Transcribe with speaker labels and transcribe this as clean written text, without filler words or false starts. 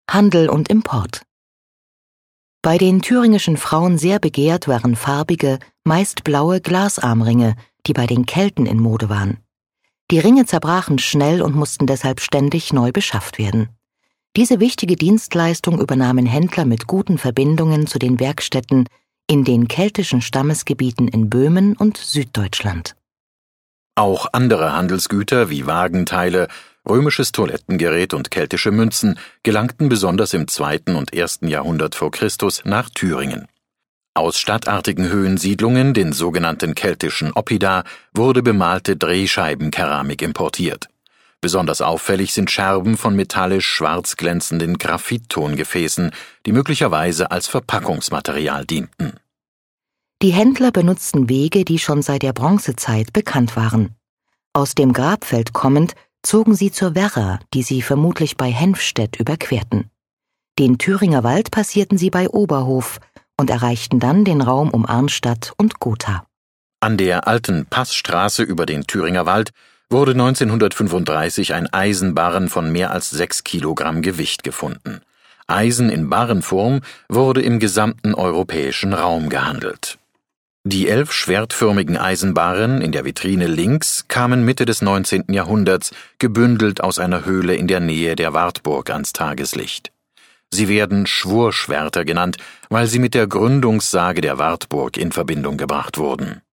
Speaker 1: Handel und Import. Bei den thüringischen Frauen sehr begehrt waren farbige, meist blaue Glasarmringe, die bei den Kelten in Mode waren. Die Ringe zerbrachen schnell und mussten deshalb ständig neu beschafft werden. Diese wichtige Dienstleistung übernahmen Händler mit guten Verbindungen zu den Werkstätten in den keltischen Stammesgebieten in Böhmen und Süddeutschland.
Speaker 2: Auch andere Handelsgüter wie Wagenteile, römisches Toilettengerät und keltische Münzen gelangten besonders im 2. und 1. Jahrhundert vor Christus nach Thüringen. Aus stadtartigen Höhensiedlungen, den sogenannten keltischen Oppida, wurde bemalte Drehscheibenkeramik importiert. Besonders auffällig sind Scherben von metallisch schwarz glänzenden Graphittongefäßen, die möglicherweise als Verpackungsmaterial dienten.
Speaker 1: Die Händler benutzten Wege, die schon seit der Bronzezeit bekannt waren. Aus dem Grabfeld kommend zogen sie zur Werra, die sie vermutlich bei Henfstedt überquerten. Den Thüringer Wald passierten sie bei Oberhof und erreichten dann den Raum um Arnstadt und Gotha.
Speaker 2: An der alten Passstraße über den Thüringer Wald wurde 1935 ein Eisenbarren von mehr als 6 Kilogramm Gewicht gefunden. Eisen in Barrenform wurde im gesamten europäischen Raum gehandelt. Die 11 schwertförmigen Eisenbarren in der Vitrine links kamen Mitte des 19. Jahrhunderts gebündelt aus einer Höhle in der Nähe der Wartburg ans Tageslicht. Sie werden Schwurschwerter genannt, weil sie mit der Gründungssage der Wartburg in Verbindung gebracht wurden.